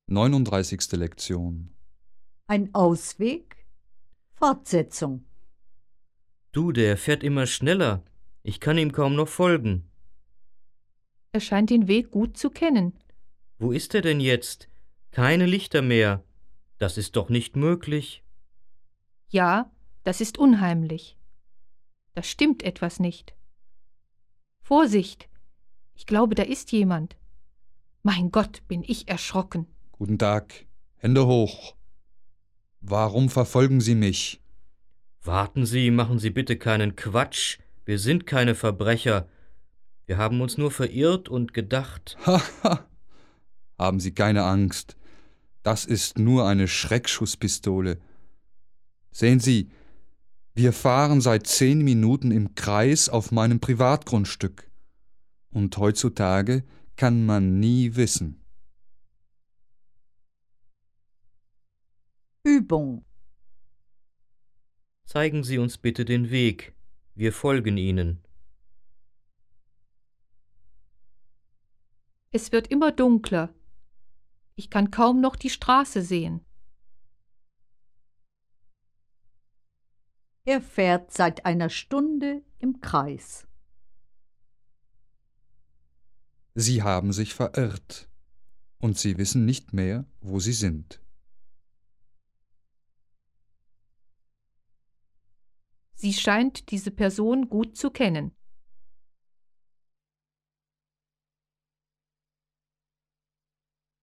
39. Lektion. Ein Ausweg? Fortsetzung. Du, der fährt immer schneller. Ich kann ihm kaum noch folgen. Er scheint den Weg gut zu kennen. Wo ist er denn jetzt? Keine Lichter mehr. Das ist doch nicht möglich. Ja, das ist unheimlich. Da stimmt etwas nicht. Vorsicht! Ich glaube, da ist jemand. Mein Gott, bin ich erschrocken. Guten Tag. Hände hoch. Warum verfolgen Sie mich? Warten Sie, machen Sie bitte keinen Quatsch. Wir sind keine Verbrecher. Wir haben uns nur verirrt und gedacht. Haha. Haben Sie keine Angst. Das ist nur eine Schreckschusspistole. Sehen Sie, wir fahren seit 10 Minuten im Kreis auf meinem Privatgrundstück. Und heutzutage kann man nie wissen. Übung. Zeigen Sie uns bitte den Weg. Wir folgen Ihnen. Es wird immer dunkler. Ich kann kaum noch die Straße sehen. Er fährt seit einer Stunde im Kreis. Sie haben sich verirrt. Und Sie wissen nicht mehr, wo Sie sind. Sie scheint diese Person gut zu kennen.